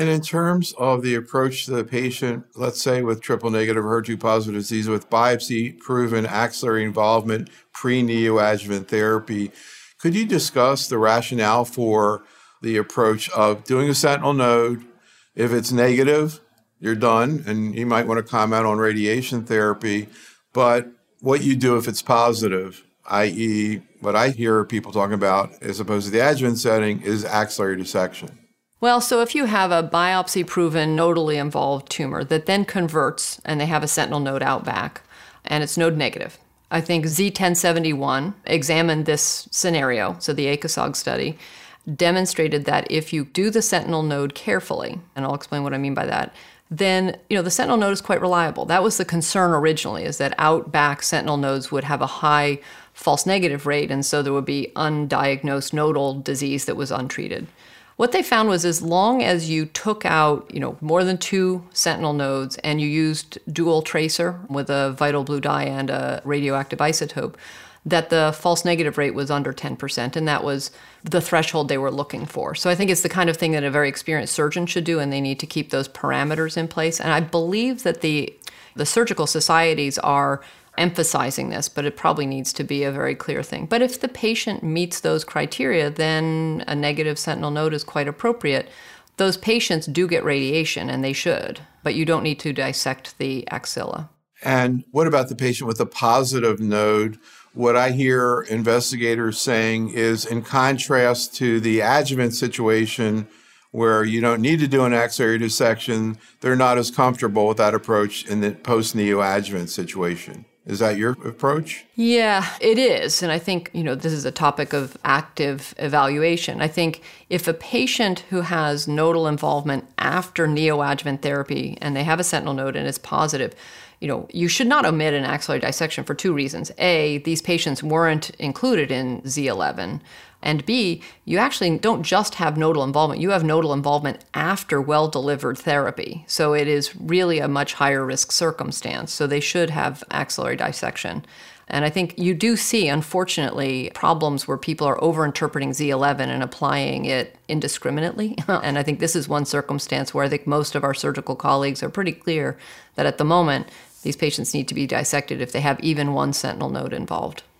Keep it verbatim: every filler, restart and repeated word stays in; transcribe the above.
And in terms of the approach to the patient, let's say with triple negative H E R two positive disease with biopsy-proven axillary involvement pre-neoadjuvant therapy, could you discuss the rationale for the approach of doing a sentinel node? If it's negative, you're done, and you might want to comment on radiation therapy. But what you do if it's positive, that is what I hear people talking about as opposed to the adjuvant setting, is axillary dissection. Well, so if you have a biopsy-proven nodally involved tumor that then converts and they have a sentinel node out back and it's node negative, I think Z ten seventy-one examined this scenario, so the A C O S O G study, demonstrated that if you do the sentinel node carefully, and I'll explain what I mean by that, then, you know, the sentinel node is quite reliable. That was the concern originally, is that out back sentinel nodes would have a high false negative rate, and so there would be undiagnosed nodal disease that was untreated. What they found was as long as you took out, you know, more than two sentinel nodes and you used dual tracer with a vital blue dye and a radioactive isotope, that the false negative rate was under ten percent, and that was the threshold they were looking for. So I think it's the kind of thing that a very experienced surgeon should do, and they need to keep those parameters in place. And I believe that the the surgical societies are emphasizing this, but it probably needs to be a very clear thing. But if the patient meets those criteria, then a negative sentinel node is quite appropriate. Those patients do get radiation, and they should, but you don't need to dissect the axilla. And what about the patient with a positive node? What I hear investigators saying is, in contrast to the adjuvant situation where you don't need to do an axillary dissection, they're not as comfortable with that approach in the post-neoadjuvant situation. Is that your approach? Yeah, it is. And I think, you know, this is a topic of active evaluation. I think if a patient who has nodal involvement after neoadjuvant therapy and they have a sentinel node and it's positive, you know, you should not omit an axillary dissection for two reasons. A, these patients weren't included in Z eleven. And B, you actually don't just have nodal involvement. You have nodal involvement after well-delivered therapy. So it is really a much higher risk circumstance. So they should have axillary dissection. And I think you do see, unfortunately, problems where people are overinterpreting Z eleven and applying it indiscriminately. And I think this is one circumstance where I think most of our surgical colleagues are pretty clear that at the moment, these patients need to be dissected if they have even one sentinel node involved.